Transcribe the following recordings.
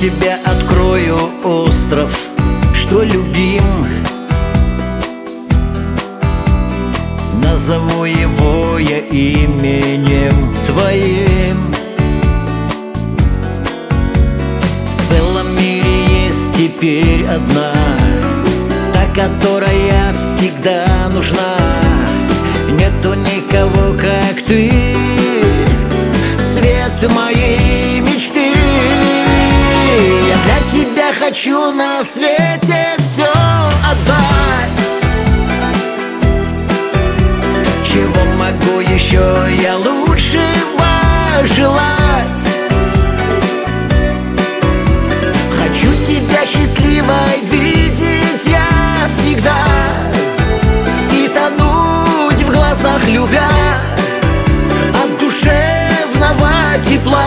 тебе открою остров, что любим. Назову его я именем твоим. В целом мире есть теперь одна, та, которая всегда нужна. Нету никого, как ты, свет моей мечты. Я для тебя хочу на свете все отдать. Чего могу еще я лучшего желать? Хочу тебя счастливой видеть я всегда и тонуть в глазах любя от душевного тепла.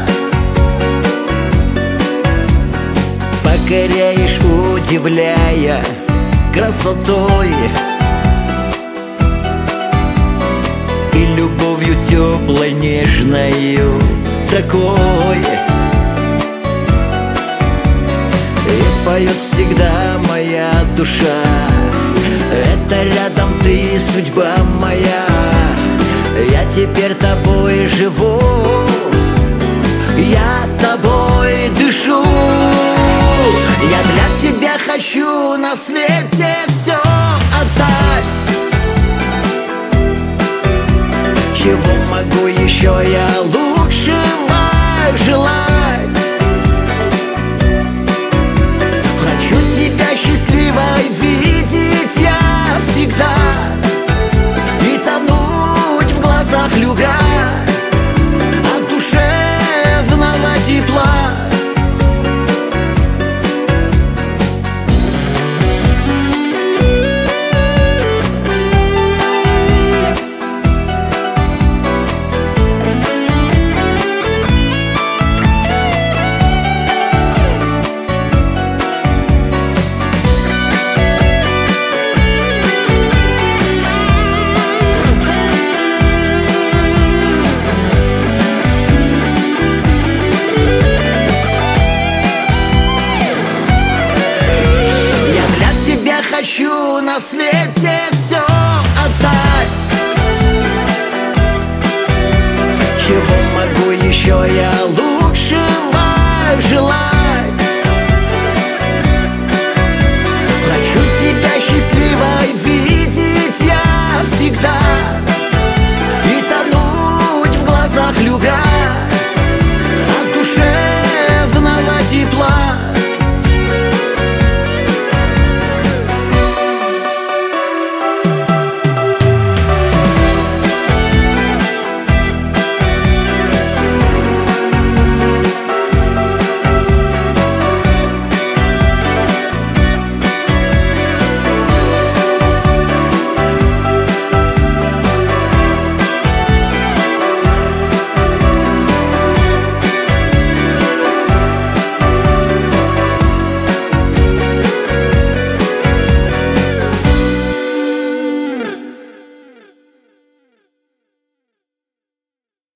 Покоряешь, удивляя красотой и любовью теплой, нежною такой. И поет всегда моя душа: это рядом ты, судьба моя. Я теперь тобой живу, я тобой дышу. Я для тебя хочу на свете все отдать. Чего могу еще я лучше